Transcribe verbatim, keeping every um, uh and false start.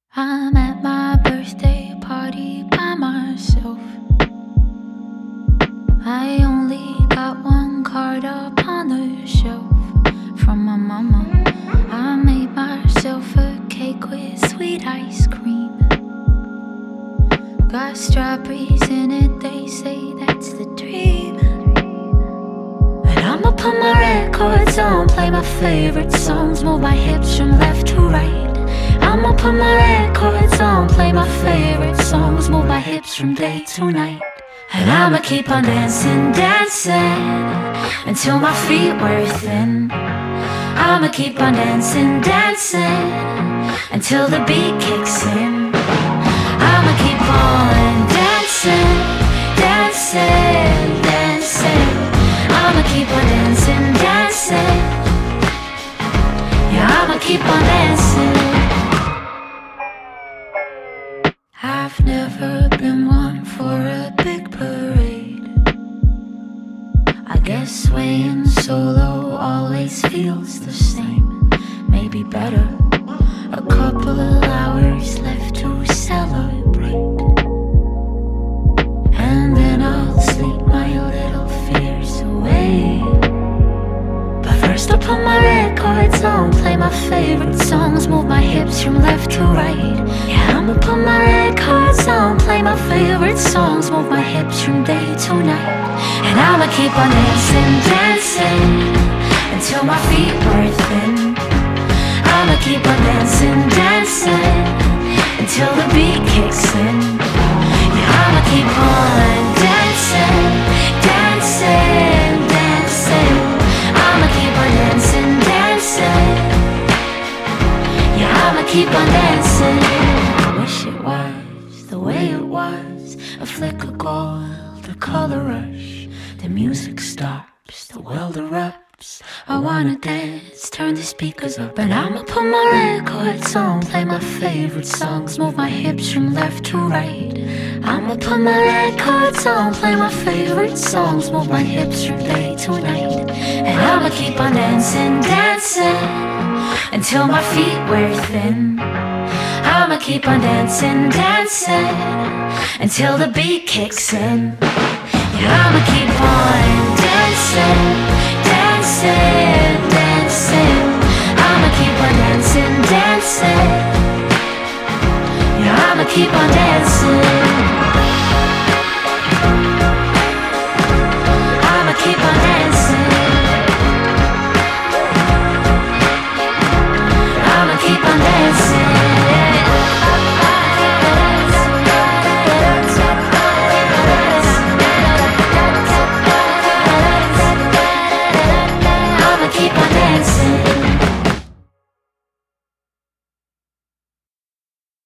I'm at my birthday party by myself. I only got one card up on the shelf from my mama. I made myself a cake with sweet ice cream. Got strawberries in it, they say that's the dream. And I'ma put my records on, play my favorite songs, move my hips from left to right. I'ma put my records on, play my favorite songs, move my hips from day to night. And I'ma keep on dancing, dancing until my feet wear thin. I'ma keep on dancing, dancing until the beat kicks in. I'ma keep on dancing, dancing, dancing. I'ma keep on dancing, dancing. Yeah, I'ma keep on dancing. I've never been one for a big parade. I guess swaying solo always feels the same. Maybe better, a couple of hours left to celebrate. And then I'll sleep my little fears away. But first I'll put my records on, play my favorite songs, move my hips from left to right. Yeah, I'ma put my records on, play my favorite songs, move my hips from day to night. And I'ma keep on dancing, dancing until my feet wear thin. I'ma keep on dancing, dancing until the beat kicks in. Yeah, I'ma keep on dancing, dancing, dancing. I'ma keep on dancing, dancing. Yeah, I'ma keep on dancing. I wish it was the way it was, a flick of gold, a color rush. The music stops, the world erupts. I wanna dance, turn the speakers up. And I'ma put my records on, play my favorite songs, move my hips from left to right. I'ma put my records on, play my favorite songs, move my hips from day to night. And I'ma keep on dancing, dancing until my feet wear thin. I'ma keep on dancing, dancing until the beat kicks in. Yeah, I'ma keep on dancing, dancing, dancing. I'ma keep on dancing, dancing. Yeah, I'ma keep on dancing.